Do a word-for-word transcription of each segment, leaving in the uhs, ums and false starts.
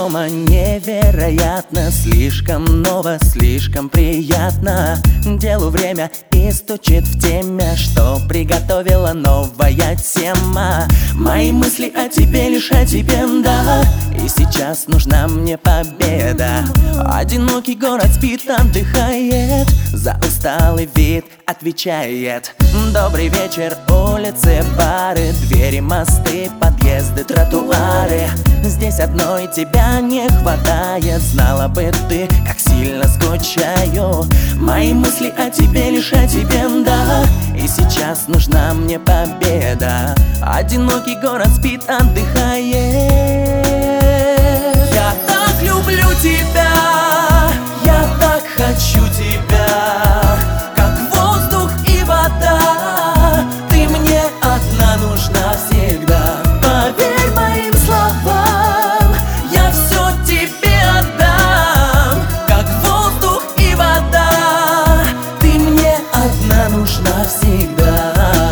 дома невероятно. Слишком ново, слишком приятно. Делу время и стучит в теме, что приготовила новая тема. Мои мысли о тебе, лишь о тебе, да. И сейчас нужна мне победа. Одинокий город спит, отдыхает. За усталый вид отвечает: добрый вечер, улицы, бары, двери, мосты, подъезды, тротуары. Здесь одной тебя не хватает. Знала бы ты, как сильно скучаю. Мои мысли о тебе, лишь о тебе, да. И сейчас нужна мне победа. Одинокий город спит, отдыхает. Я так люблю тебя, я так хочу тебя, как воздух и вода. Ты мне одна нужна всегда. Поверь моим словам, я все тебе отдам, как воздух и вода. Ты мне одна нужна всегда.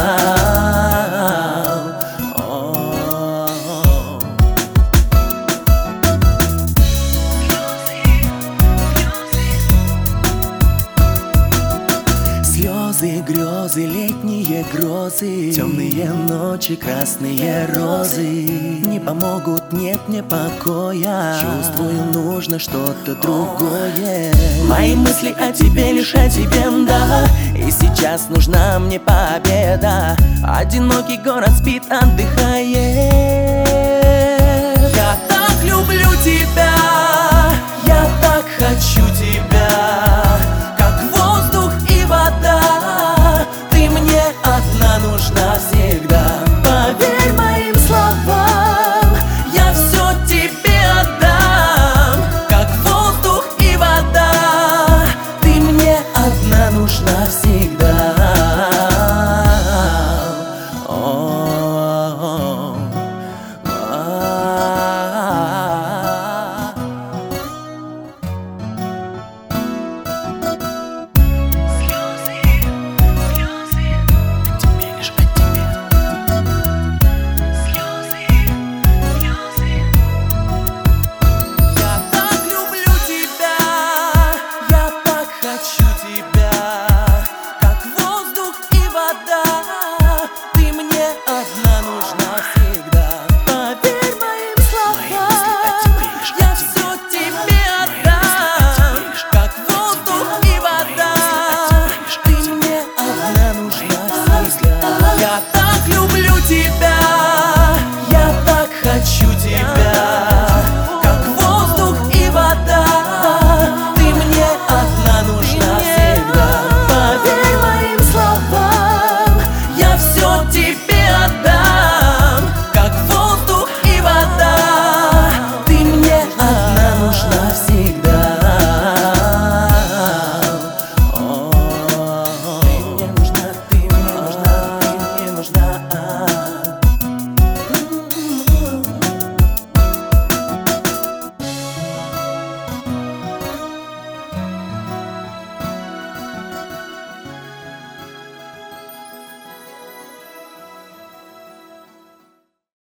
Слезы, грезы, летние грозы, темные ночи, красные розы не помогут, нет мне покоя. Чувствую, нужно что-то другое. Мои мысли о тебе, лишь о тебе, да. И сейчас нужна мне победа. Одинокий город спит, отдыхает. Я так люблю тебя, я так хочу тебя, как воздух и вода. Ты мне одна нужна всегда. Поверь моим словам, я все тебе отдам, как воздух и вода. Ты мне одна нужна всегда.